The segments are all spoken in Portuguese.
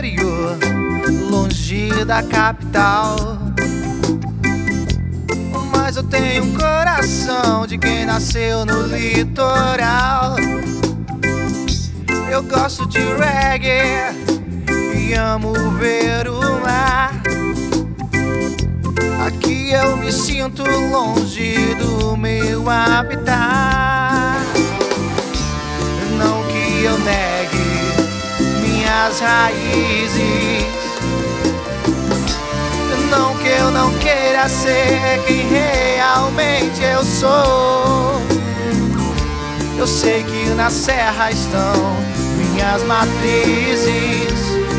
interior, longe da capital. Mas eu tenho um coração de quem nasceu no litoral. Eu gosto de reggae e amo ver o mar. Aqui eu me sinto longe do meu habitat. Não que eu negue minhas raízes, não que eu não queira ser quem realmente eu sou. Eu sei que na serra estão minhas matrizes,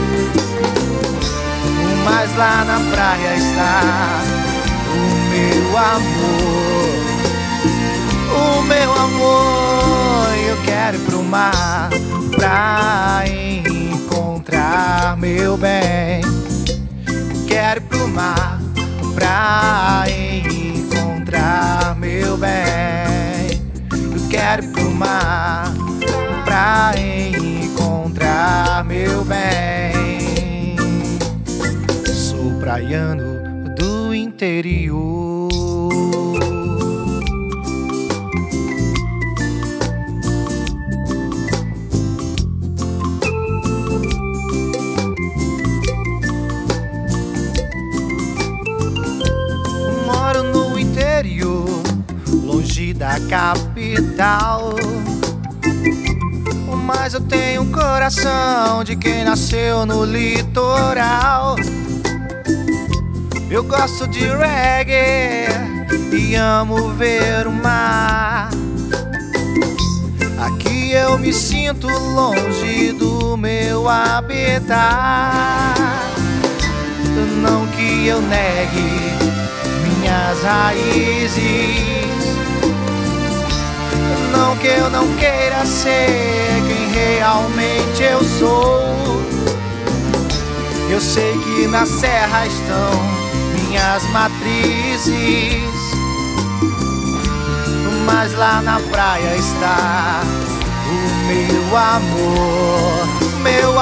mas lá na praia está o meu amor. O meu amor, eu quero ir pro mar pra encontrar meu bem. Quero ir pro mar pra encontrar meu bem. Eu quero ir pro mar pra encontrar meu bem. Sou praiano do interior. Moro no interior, longe da capital. Mas eu tenho um coração de quem nasceu no litoral. Eu gosto de reggae e amo ver o mar. Aqui eu me sinto longe do meu habitat. Não que eu negue minhas raízes, não que eu não queira ser quem realmente eu sou. Eu sei que na serra estão minhas matrizes, mas lá na praia está o meu amor. Meu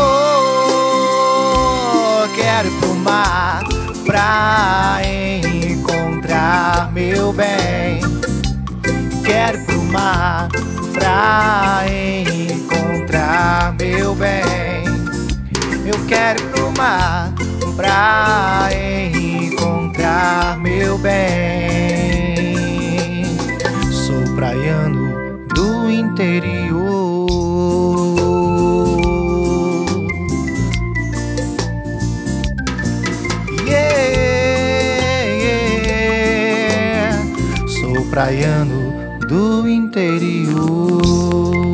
amor, quero ir pro mar pra encontrar meu bem. Quero ir pro mar pra encontrar meu bem. Eu quero ir pro mar pra encontrar meu bem. Sou praiano do interior. Yeah, yeah. Sou praiano do interior.